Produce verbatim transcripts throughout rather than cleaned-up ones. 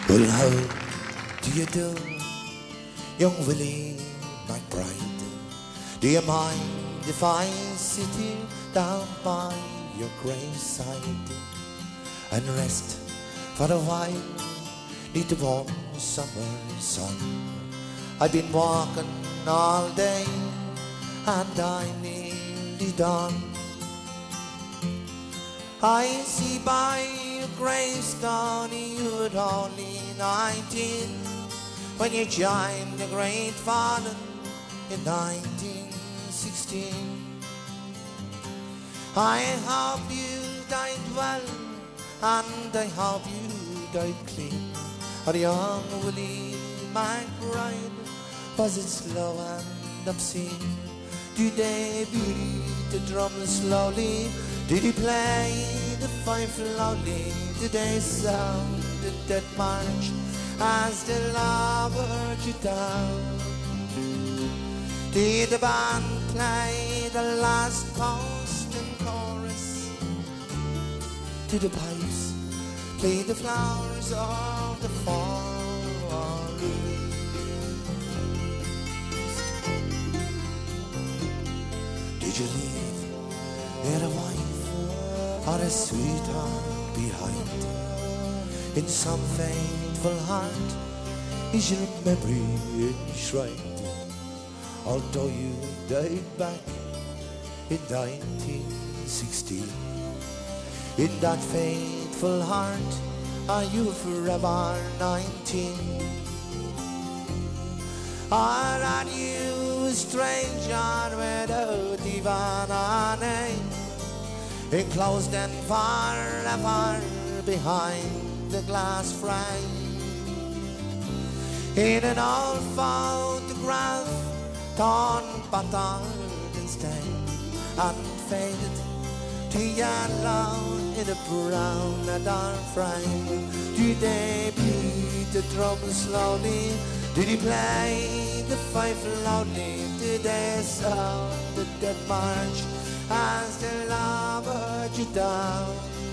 Well, how do you do, young Willie McBride? Do you mind if I sit here down by your graveside and rest for a while, neath the warm summer sun? I've been walking all day and I'm nearly done. I see by your gravestone you were only nineteen when you joined the Great Fallen in nineteen sixteen. I hope you died well and I hope you died clean. Or young Willie McBride, was it slow and obscene? Did they beat the drum slowly? Did he play the fife loudly? Did they sound the dead march as they lowered you down? Did the band play the last post and chorus? Did the pipes play the flowers of the forest? Did you leave there a wife or a sweetheart behind? In some faithful heart is your memory enshrined, although you died back in nineteen sixteen. In that faithful heart are you forever nineteen? Or are you a stranger without even a name, enclosed and forever behind the glass frame? In an old photograph, torn, battered and stained, and faded to yellow in a brown leather frame. Did they beat the drum slowly? Did he play the fife loudly? Did they sound the dead march as they lowered you down?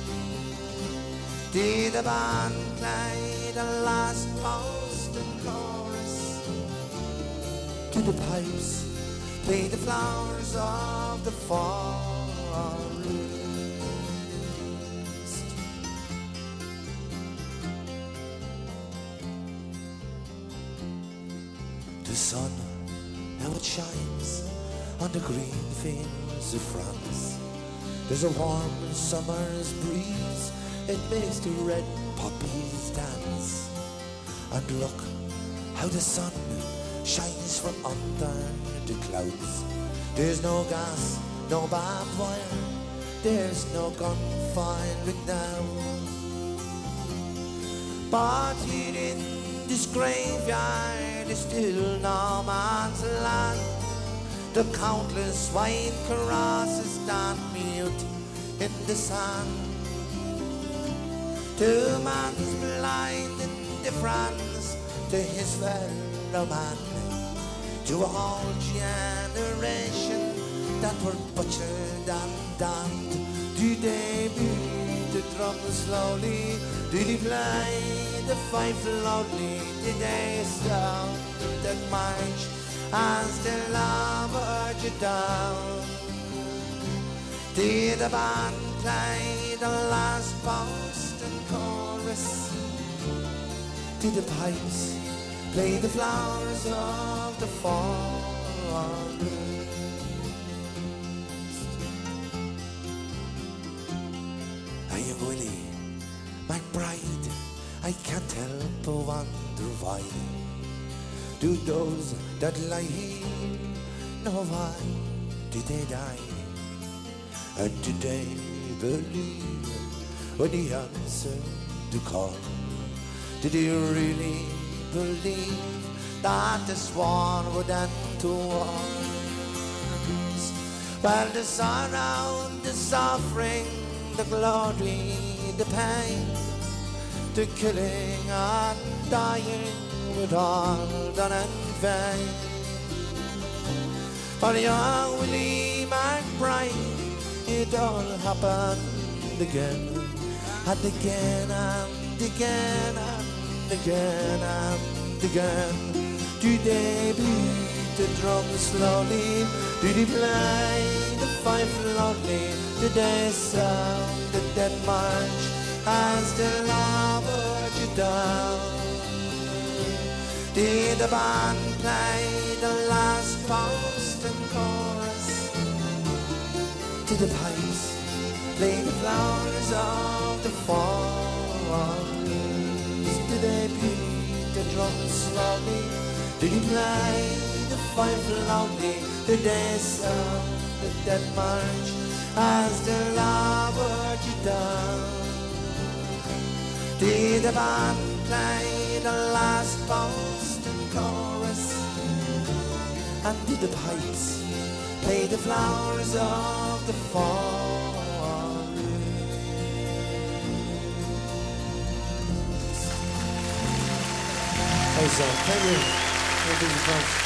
Did the band play the last post and chorus? Did the pipes play the flowers of the forest? The sun, now it shines on the green fields of France. There's a warm summer's breeze, it makes the red poppies dance. And look how the sun shines from under the clouds. There's no gas, no barbed wire, there's no gunfiring now. But here in this graveyard is still no man's land. The countless white crosses stand mute in the sand. To man's blind indifference to his fellow man, to a whole generation that were butchered and damned. Did they beat the drum slowly? Did he play the fife loudly? Did they sound the dead march as they lowered you down? Did the band play the last post and chorus? Did the pipes play the flowers of the forest? I am Willie McBride, I can't help but wonder why do those that lie here know why did they die? And did they believe when he answered the call? Did he really believe that this war would end to war? Well, the sorrow, the suffering, the glory, the pain, the killing and dying with all done in vain. For young Willie McBride, it all happened again, and again and again and again and again. Do they beat the drum slowly? Do they play the fife loudly? Do they sound the dead march as the lover you down? Did the band play the last post and chorus? Did the pipes play the flowers of the forest? Did they beat the drums slowly? Did he play the fife loudly? Did they sound the dead march as the lover you down? Did the band play the last post and chorus? And did the pipes play the flowers of the forest? Hey, son, thank you. Thank you, folks.